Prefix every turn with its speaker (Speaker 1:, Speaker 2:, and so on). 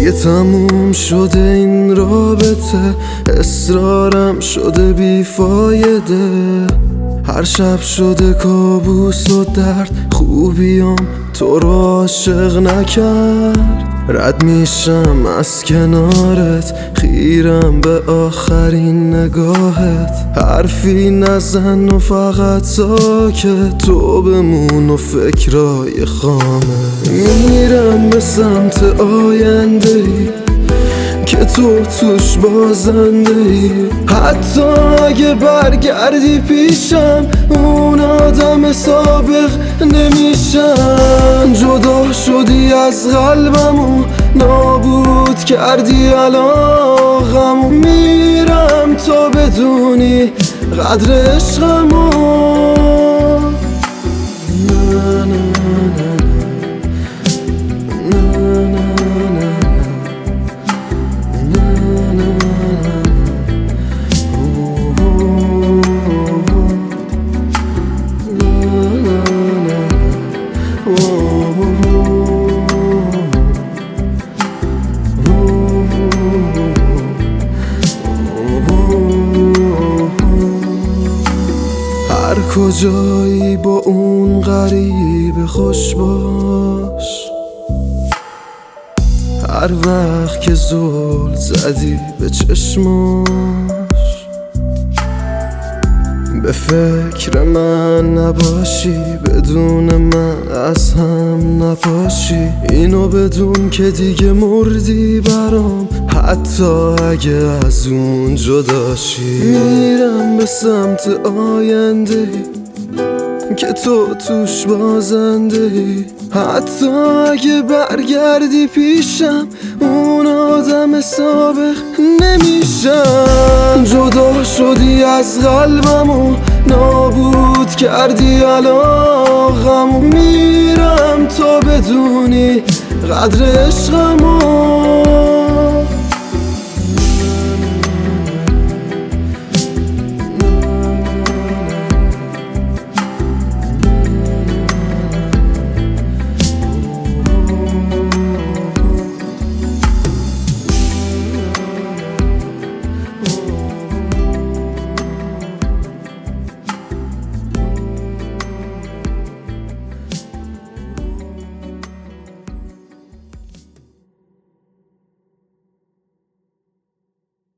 Speaker 1: دیگه تموم شده این رابطه، اصرارم شده بیفایده. هر شب شده کابوس و درد، خوبیام تو رو عاشق نکرد. رد میشم از کنارت، خیرم به آخرین نگاهت. حرفی نزن و فقط ساکت، تو بمون و فکرای خامه. میرم به سمت آینده‌ای که تو توش بازنده ای. حتی اگه برگردی پیشم، اون آدم سابق نمیشم. جدا شدی از قلبم و نابود کردی علاقم. میرم تا بدونی قدر عشقمو. هر کجایی با اون غریب خوش باش. هر وقت که زل زدی به چشماش، به فکر من نباشی، بدون من از هم نپاشی. اینو بدون که دیگه مردی برام، حتی اگه از اون جداشی. میرم به سمت آینده که تو توش بازنده ای. حتی اگه برگردی پیشم، اون آدم سابق نمیشم. جدا شدی از قلبم و نابود کردی علاقم. میرم تا بدونی قدر عشقمو.